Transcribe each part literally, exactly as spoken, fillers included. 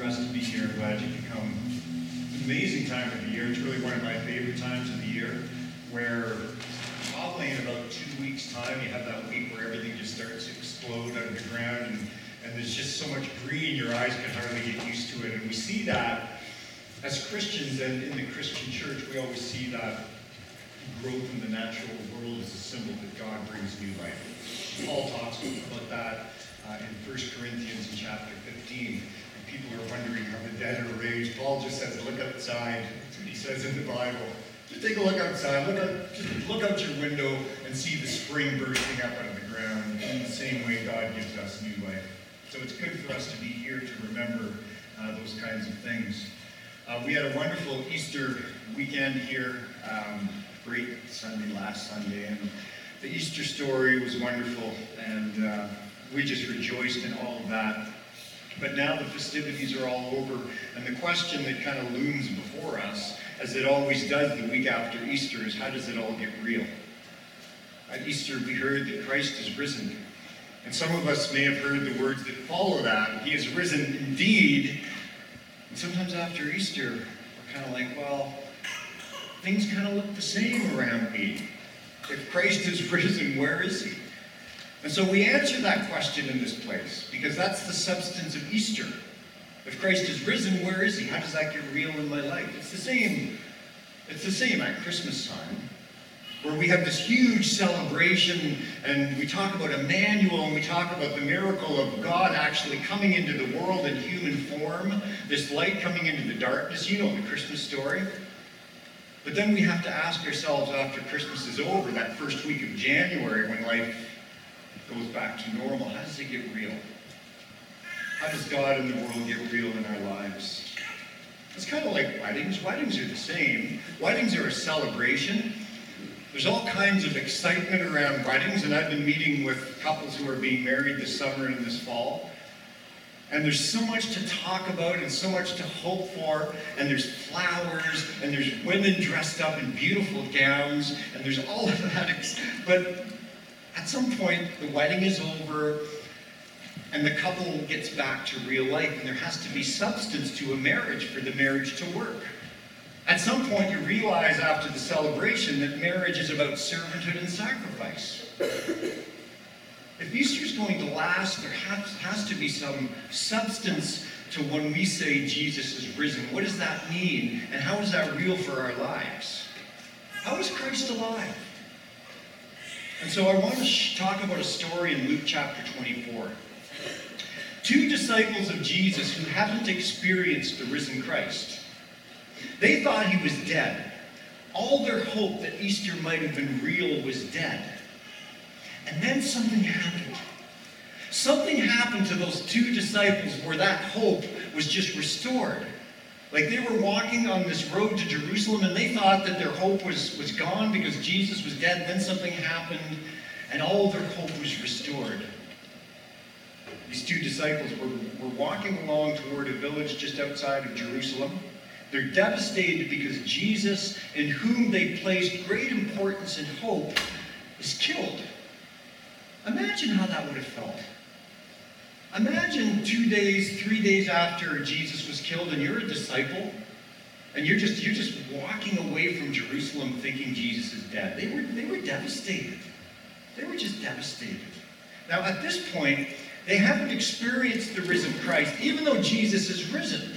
having us to be here. I'm glad you could come. It's an amazing time of the year. It's really one of my favorite times of the year, where probably in about two weeks' time, you have that week where everything just starts to explode out of the ground, and, and there's just so much green, your eyes can hardly get used to it. And we see that as Christians, and in the Christian church, we always see that growth in the natural world as a symbol that God brings new life. Paul talks about that uh, in First Corinthians in chapter fifteen. And people are wondering how the dead are raised. Paul just says, look outside. That's what he says in the Bible. Just take a look outside. Look out, just look out your window and see the spring bursting up out of the ground. In the same way, God gives us new life. So it's good for us to be here to remember uh, those kinds of things. Uh, we had a wonderful Easter weekend here. Um, great Sunday last Sunday, and the Easter story was wonderful, and uh, we just rejoiced in all of that. But now the festivities are all over, and the question that kind of looms before us, as it always does the week after Easter, is how does it all get real? At Easter we heard that Christ is risen, and some of us may have heard the words that follow that. He is risen indeed. And sometimes after Easter, we're kind of like, well, things kind of look the same around me. If Christ is risen, where is he? And so we answer that question in this place, because that's the substance of Easter. If Christ is risen, where is he? How does that get real in my life? It's the same, it's the same at Christmas time, where we have this huge celebration, and we talk about Emmanuel, and we talk about the miracle of God actually coming into the world in human form, this light coming into the darkness. You know the Christmas story. But then we have to ask ourselves after Christmas is over, that first week of January, when life goes back to normal, how does it get real? How does God and the world get real in our lives? It's kind of like weddings. Weddings are the same. Weddings are a celebration. There's all kinds of excitement around weddings, and I've been meeting with couples who are being married this summer and this fall. And there's so much to talk about and so much to hope for, and there's flowers, and there's women dressed up in beautiful gowns, and there's all of that. But at some point, the wedding is over, and the couple gets back to real life, and there has to be substance to a marriage for the marriage to work. At some point, you realize after the celebration that marriage is about servanthood and sacrifice. If Easter's going to last, there has, has to be some substance to when we say Jesus is risen. What does that mean, and how is that real for our lives? How is Christ alive? And so I want to sh- talk about a story in Luke chapter twenty-four. Two disciples of Jesus who hadn't experienced the risen Christ. They thought he was dead. All their hope that Easter might have been real was dead. And then something happened. Something happened to those two disciples where that hope was just restored. Like they were walking on this road to Jerusalem, and they thought that their hope was, was gone because Jesus was dead. Then something happened, and all their hope was restored. These two disciples were, were walking along toward a village just outside of Jerusalem. They're devastated because Jesus, in whom they placed great importance and hope, is killed. Imagine how that would have felt. Imagine two days, three days after Jesus was killed, and you're a disciple, and you're just you're just walking away from Jerusalem thinking Jesus is dead. They were they were devastated. They were just devastated. Now at this point, they haven't experienced the risen Christ, even though Jesus is risen.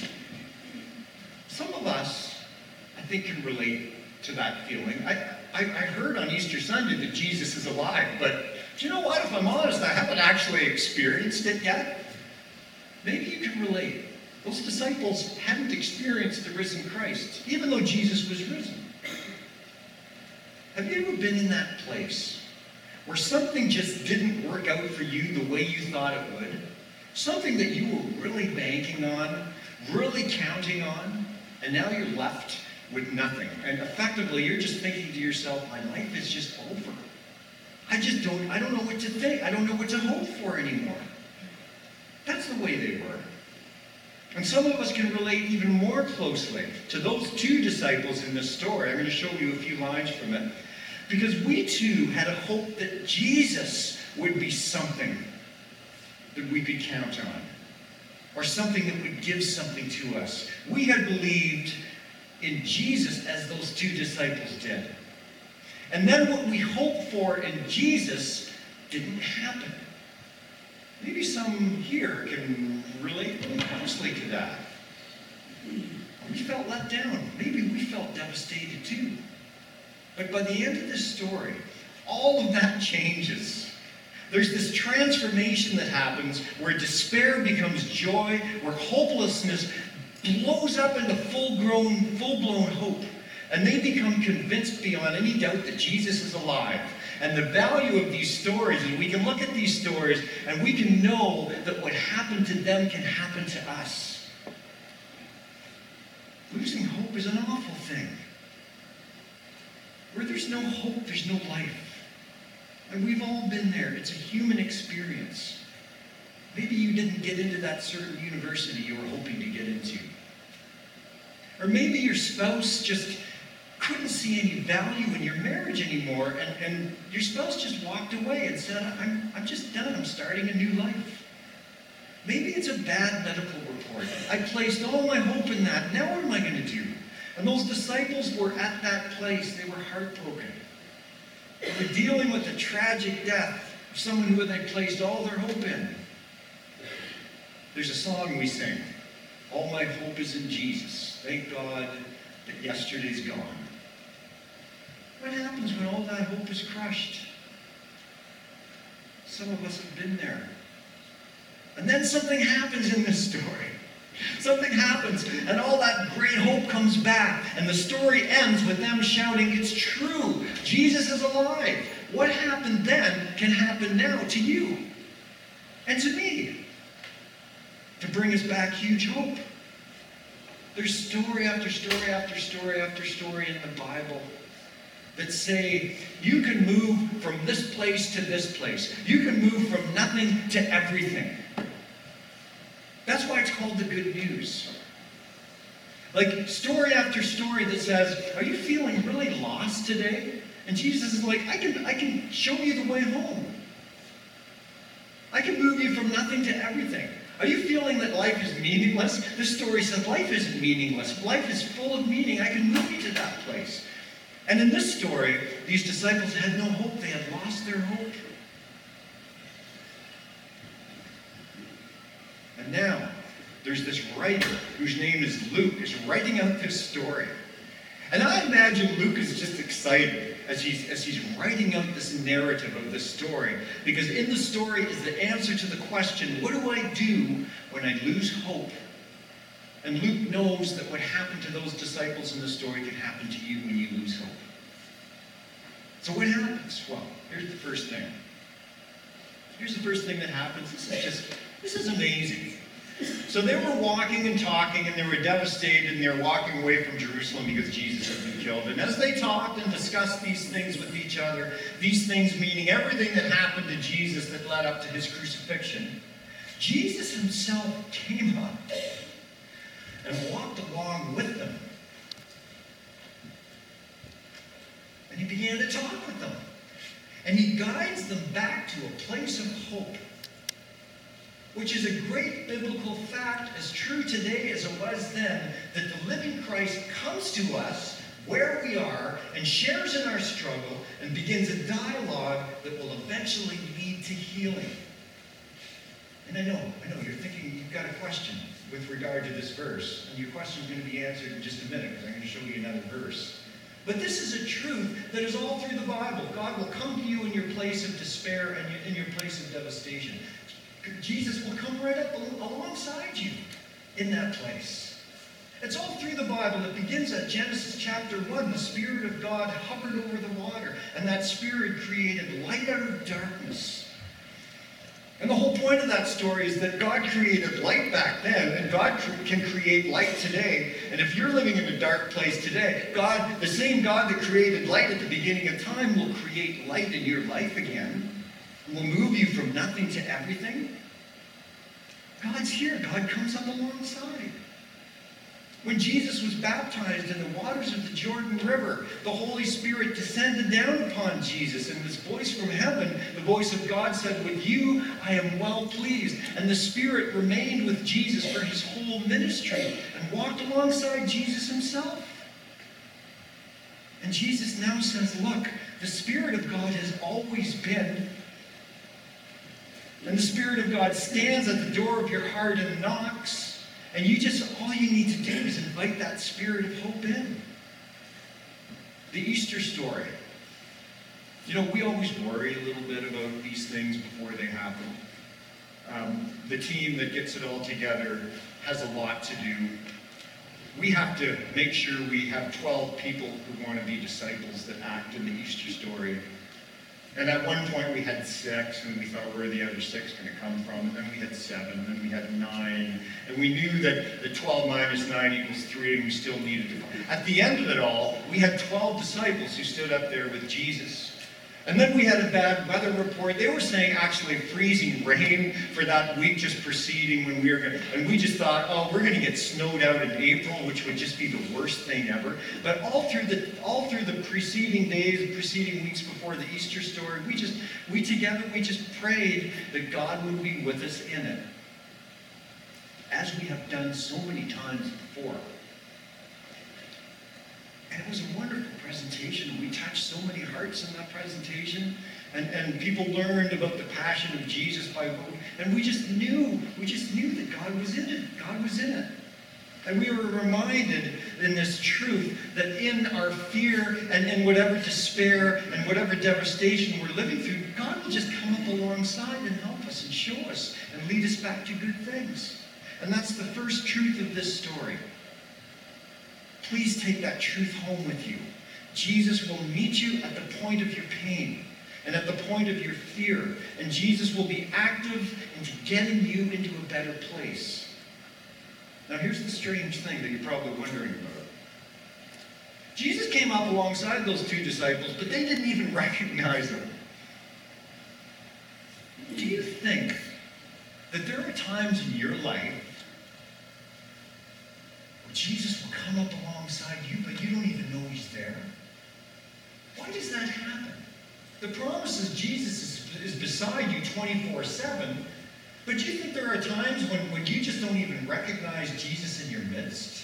Some of us, I think, can relate to that feeling. I, I, I heard on Easter Sunday that Jesus is alive, but do you know what? If I'm honest, I haven't actually experienced it yet. Maybe you can relate. Those disciples hadn't experienced the risen Christ, even though Jesus was risen. Have you ever been in that place where something just didn't work out for you the way you thought it would? Something that you were really banking on, really counting on, and now you're left with nothing. And effectively, you're just thinking to yourself, my life is just over. I just don't, I don't know what to think. I don't know what to hope for anymore. That's the way they were. And some of us can relate even more closely to those two disciples in this story. I'm going to show you a few lines from it. Because we too had a hope that Jesus would be something that we could count on. or something that would give something to us. We had believed in Jesus as those two disciples did. And then what we hoped for in Jesus didn't happen. Maybe some here can relate really closely to that. We felt let down. Maybe we felt devastated too. But by the end of this story, all of that changes. There's this transformation that happens where despair becomes joy, where hopelessness blows up into full-grown, full-blown hope. And they become convinced beyond any doubt that Jesus is alive. And the value of these stories is we can look at these stories and we can know that what happened to them can happen to us. Losing hope is an awful thing. Where there's no hope, there's no life. And we've all been there. It's a human experience. Maybe you didn't get into that certain university you were hoping to get into. Or maybe your spouse just couldn't see any value in your marriage anymore, and, and your spouse just walked away and said, I'm, I'm just done. I'm starting a new life. Maybe it's a bad medical report. I placed all my hope in that. Now what am I going to do? And those disciples were at that place. They were heartbroken. They were dealing with the tragic death of someone who they placed all their hope in. There's a song we sing. All my hope is in Jesus. Thank God that yesterday's gone. What happens when all that hope is crushed? Some of us have been there. And then something happens in this story. Something happens, and all that great hope comes back, and the story ends with them shouting, it's true, Jesus is alive. What happened then can happen now to you and to me to bring us back huge hope. There's story after story after story after story in the Bible that say you can move from this place to this place. You can move from nothing to everything. That's why it's called the good news. Like story after story that says, are you feeling really lost today? And Jesus is like, I can, I can show you the way home. I can move you from nothing to everything. Are you feeling that life is meaningless? This story says life isn't meaningless. Life is full of meaning. I can move you to that place. And in this story, these disciples had no hope. They had lost their hope. And now, there's this writer whose name is Luke, is writing out this story. And I imagine Luke is just excited as he's, as he's writing out this narrative of this story. Because in the story is the answer to the question, what do I do when I lose hope? And Luke knows that what happened to those disciples in the story can happen to you when you lose hope. So what happens? Well, here's the first thing. Here's the first thing that happens. This is just, this is amazing. So they were walking and talking, and they were devastated, and they were walking away from Jerusalem because Jesus had been killed. And as they talked and discussed these things with each other, these things meaning everything that happened to Jesus that led up to his crucifixion, Jesus himself came up and walked along with them. And he began to talk with them. And he guides them back to a place of hope, which is a great biblical fact, as true today as it was then, that the living Christ comes to us where we are and shares in our struggle and begins a dialogue that will eventually lead to healing. And I know, I know, you're thinking you've got a question with regard to this verse, and your question is going to be answered in just a minute because I'm going to show you another verse. But this is a truth that is all through the Bible. God will come to you in your place of despair and in your place of devastation. Jesus will come right up alongside you in that place. It's all through the Bible. It begins at Genesis chapter one. The Spirit of God hovered over the water, and that Spirit created light out of darkness. And the whole point of that story is that God created light back then, and God can create light today. And if you're living in a dark place today, God, the same God that created light at the beginning of time, will create light in your life again. Will move you from nothing to everything. God's here. God comes up alongside. When Jesus was baptized in the waters of the Jordan River, the Holy Spirit descended down upon Jesus, and this voice from heaven, the voice of God, said, "With you I am well pleased." And the Spirit remained with Jesus for his whole ministry and walked alongside Jesus himself. And Jesus now says, look, the Spirit of God has always been, and the Spirit of God stands at the door of your heart and knocks. And you just, all you need to do is invite that Spirit of hope in. The Easter story. You know, we always worry a little bit about these things before they happen. Um, the team that gets it all together has a lot to do. We have to make sure we have twelve people who want to be disciples that act in the Easter story. And at one point we had six, and we thought, where are the other six going to come from? And then we had seven, and then we had nine. And we knew that the twelve minus nine equals three, and we still needed to. At the end of it all, we had twelve disciples who stood up there with Jesus. And then we had a bad weather report. They were saying actually freezing rain for that week just preceding when we were going to, and we just thought, oh, we're going to get snowed out in April, which would just be the worst thing ever. But all through the all through the preceding days, preceding weeks before the Easter story, we just we together we just prayed that God would be with us in it, as we have done so many times before. And it was a wonderful presentation. We touched so many hearts in that presentation. And, and people learned about the passion of Jesus by, and we just knew, we just knew that God was in it. God was in it. And we were reminded in this truth that in our fear and in whatever despair and whatever devastation we're living through, God will just come up alongside and help us and show us and lead us back to good things. And that's the first truth of this story. Please take that truth home with you. Jesus will meet you at the point of your pain and at the point of your fear. And Jesus will be active into getting you into a better place. Now here's the strange thing that you're probably wondering about. Jesus came up alongside those two disciples, but they didn't even recognize him. Do you think that there are times in your life Jesus will come up alongside you, but you don't even know he's there? Why does that happen? The promise is Jesus is, is beside you twenty-four seven, but do you think there are times when, when you just don't even recognize Jesus in your midst?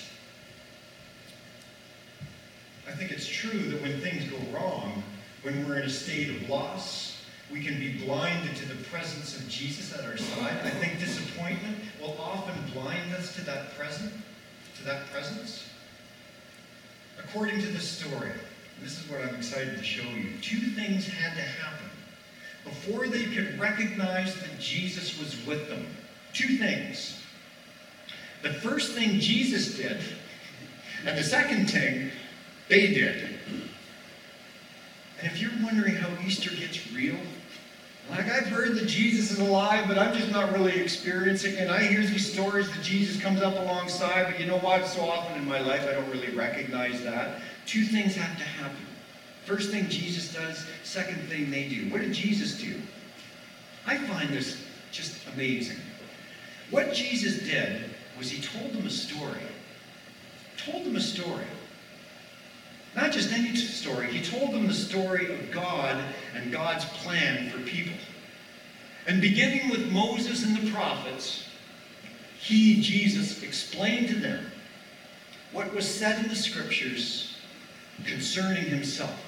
I think it's true that when things go wrong, when we're in a state of loss, we can be blinded to the presence of Jesus at our side. I think disappointment will often blind us to that present. to that presence? According to this story, this is what I'm excited to show you, two things had to happen before they could recognize that Jesus was with them. Two things. The first thing Jesus did, and the second thing they did. And if you're wondering how Easter gets real, like, I've heard that Jesus is alive, but I'm just not really experiencing it. And I hear these stories that Jesus comes up alongside, but you know what? So often in my life, I don't really recognize that. Two things have to happen. First thing Jesus does, second thing they do. What did Jesus do? I find this just amazing. What Jesus did was he told them a story. Told them a story. Not just any story. He told them the story of God and God's plan for people. And beginning with Moses and the prophets, he, Jesus, explained to them what was said in the scriptures concerning himself.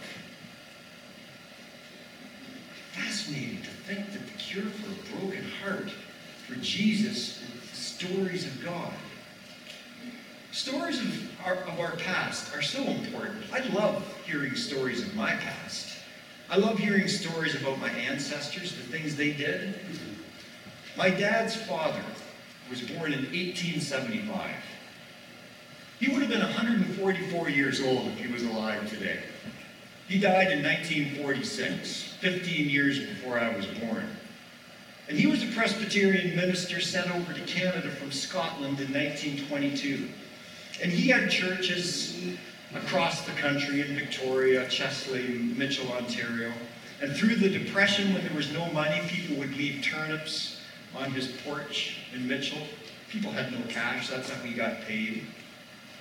Fascinating to think that the cure for a broken heart for Jesus is the stories of God. Stories of our, of our past are so important. I love hearing stories of my past. I love hearing stories about my ancestors, the things they did. My dad's father was born in eighteen seventy-five. He would have been one hundred forty-four years old if he was alive today. He died in nineteen forty-six, fifteen years before I was born. And he was a Presbyterian minister sent over to Canada from Scotland in nineteen twenty-two. And he had churches across the country in Victoria, Chesley, Mitchell, Ontario. And through the Depression, when there was no money, people would leave turnips on his porch in Mitchell. People had no cash, that's how he got paid.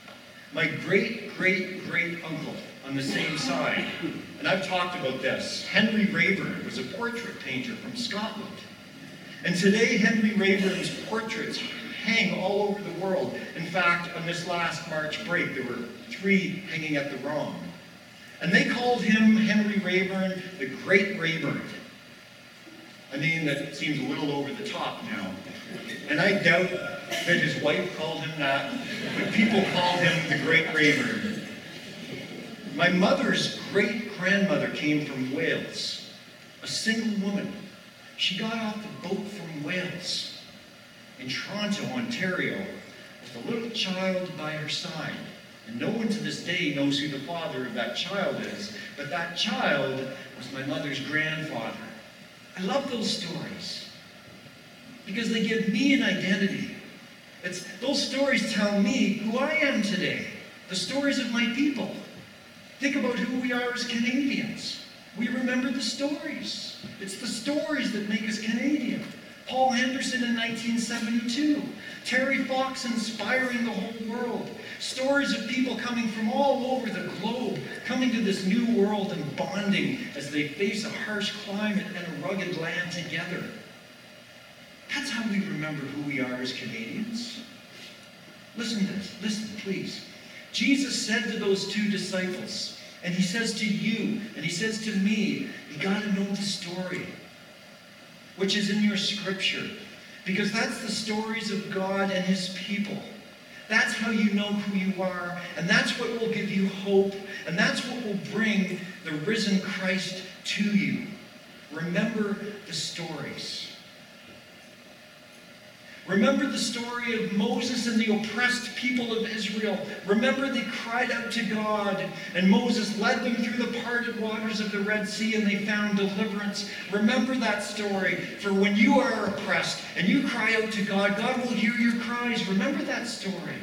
My great, great, great uncle on the same side, and I've talked about this, Henry Rayburn was a portrait painter from Scotland. And today, Henry Rayburn's portraits hang all over the world. In fact, on this last March break, there were three hanging at the Ronde. And they called him, Henry Rayburn, the Great Rayburn. A name that seems a little over the top now. And I doubt that his wife called him that, but people called him the Great Rayburn. My mother's great-grandmother came from Wales, a single woman. She got off the boat from Wales in Toronto, Ontario, with a little child by her side. And no one to this day knows who the father of that child is, but that child was my mother's grandfather. I love those stories because they give me an identity. It's, those stories tell me who I am today, the stories of my people. Think about who we are as Canadians. We remember the stories. It's the stories that make us Canadian. Paul Henderson in nineteen seventy-two. Terry Fox inspiring the whole world. Stories of people coming from all over the globe, coming to this new world and bonding as they face a harsh climate and a rugged land together. That's how we remember who we are as Canadians. Listen to this. Listen, please. Jesus said to those two disciples, and he says to you, and he says to me, you got to know the story, which is in your scripture, because that's the stories of God and his people. That's how you know who you are, and that's what will give you hope, and that's what will bring the risen Christ to you. Remember the stories. Remember the story of Moses and the oppressed people of Israel. Remember they cried out to God, and Moses led them through the parted waters of the Red Sea, and they found deliverance. Remember that story, for when you are oppressed and you cry out to God, God will hear your cries. Remember that story.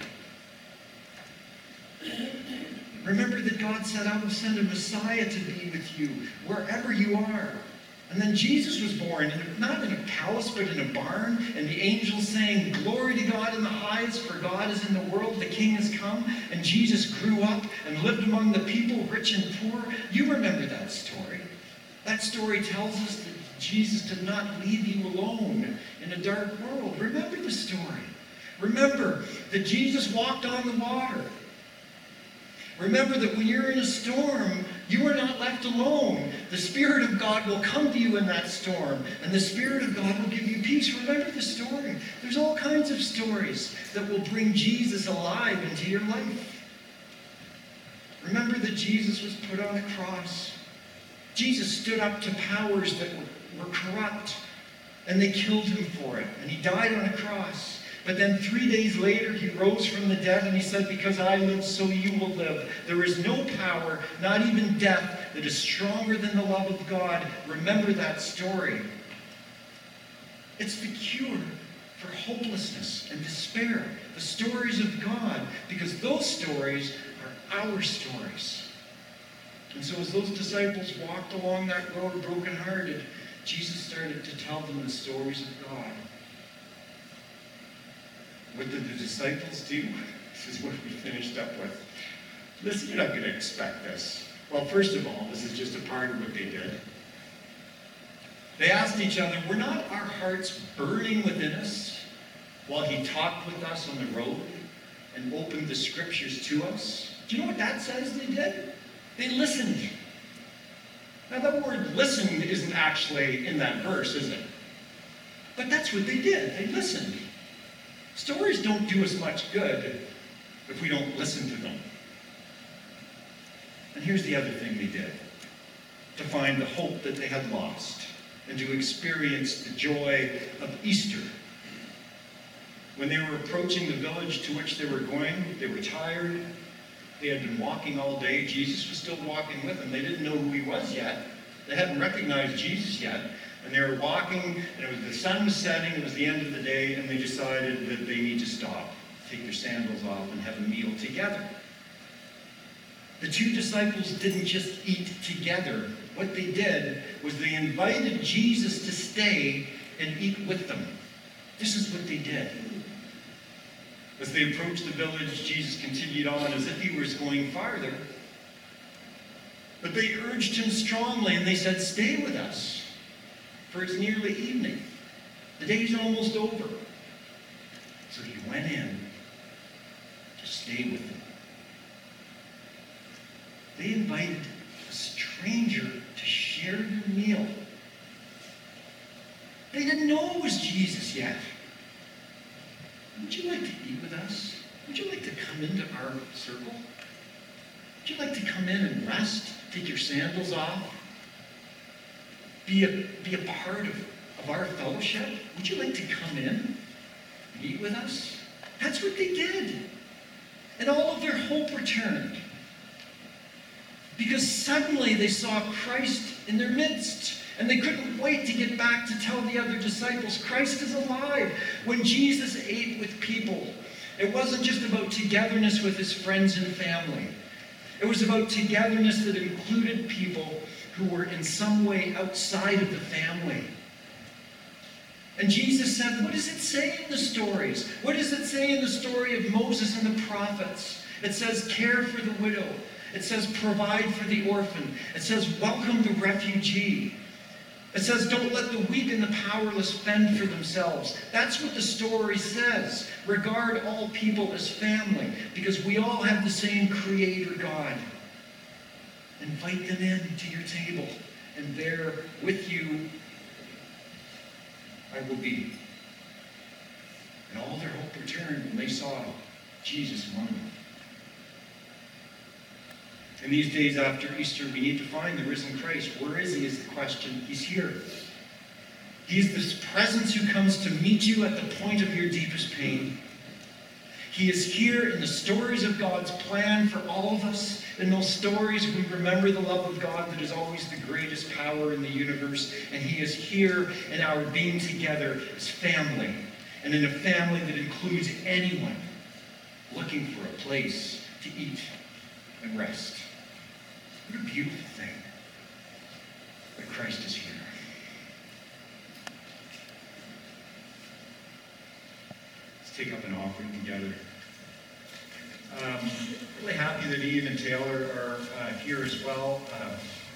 Remember that God said, I will send a Messiah to be with you wherever you are. And then Jesus was born, not in a palace, but in a barn. And the angels sang, glory to God in the highest, for God is in the world, the King has come. And Jesus grew up and lived among the people, rich and poor. You remember that story. That story tells us that Jesus did not leave you alone in a dark world. Remember the story. Remember that Jesus walked on the water. Remember that when you're in a storm, you are not left alone. The Spirit of God will come to you in that storm, and the Spirit of God will give you peace. Remember the story. There's all kinds of stories that will bring Jesus alive into your life. Remember that Jesus was put on a cross. Jesus stood up to powers that were, were corrupt, and they killed him for it, and he died on a cross. But then three days later, he rose from the dead, and he said, because I live, so you will live. There is no power, not even death, that is stronger than the love of God. Remember that story. It's the cure for hopelessness and despair. The stories of God, because those stories are our stories. And so as those disciples walked along that road brokenhearted, Jesus started to tell them the stories of God. What did the disciples do? This is what we finished up with. Listen, you're not going to expect this. Well, first of all, this is just a part of what they did. They asked each other, were not our hearts burning within us while he talked with us on the road and opened the scriptures to us? Do you know what that says they did? They listened. Now, that word listen isn't actually in that verse, is it? But that's what they did. They listened. Stories don't do us much good if we don't listen to them. And here's the other thing they did. To find the hope that they had lost and to experience the joy of Easter. When they were approaching the village to which they were going, they were tired. They had been walking all day. Jesus was still walking with them. They didn't know who he was yet. They hadn't recognized Jesus yet. And they were walking, and it was the sun was setting, it was the end of the day, and they decided that they need to stop, take their sandals off, and have a meal together. The two disciples didn't just eat together. What they did was they invited Jesus to stay and eat with them. This is what they did. As they approached the village, Jesus continued on as if he was going farther. But they urged him strongly, and they said, "Stay with us, for it's nearly evening. The day's almost over." So he went in to stay with them. They invited a stranger to share their meal. They didn't know it was Jesus yet. "Would you like to eat with us? Would you like to come into our circle? Would you like to come in and rest? Take your sandals off? Be a, be a part of, of our fellowship? Would you like to come in and eat with us?" That's what they did. And all of their hope returned. Because suddenly they saw Christ in their midst. And they couldn't wait to get back to tell the other disciples, Christ is alive. When Jesus ate with people, it wasn't just about togetherness with his friends and family. It was about togetherness that included people who were in some way outside of the family. And Jesus said, what does it say in the stories? What does it say in the story of Moses and the prophets? It says, care for the widow. It says, provide for the orphan. It says, welcome the refugee. It says, don't let the weak and the powerless fend for themselves. That's what the story says. Regard all people as family, because we all have the same Creator God. Invite them in to your table, and there with you I will be. And all their hope returned when they saw Jesus among them. In these days after Easter, we need to find the risen Christ. Where is he is the question. He's here. He's this presence who comes to meet you at the point of your deepest pain. He is here in the stories of God's plan for all of us. In those stories, we remember the love of God that is always the greatest power in the universe. And he is here in our being together as family. And in a family that includes anyone looking for a place to eat and rest. What a beautiful thing that Christ is here. Let's take up an offering together. Um, really happy that Ian and Taylor are uh, here as well. Uh,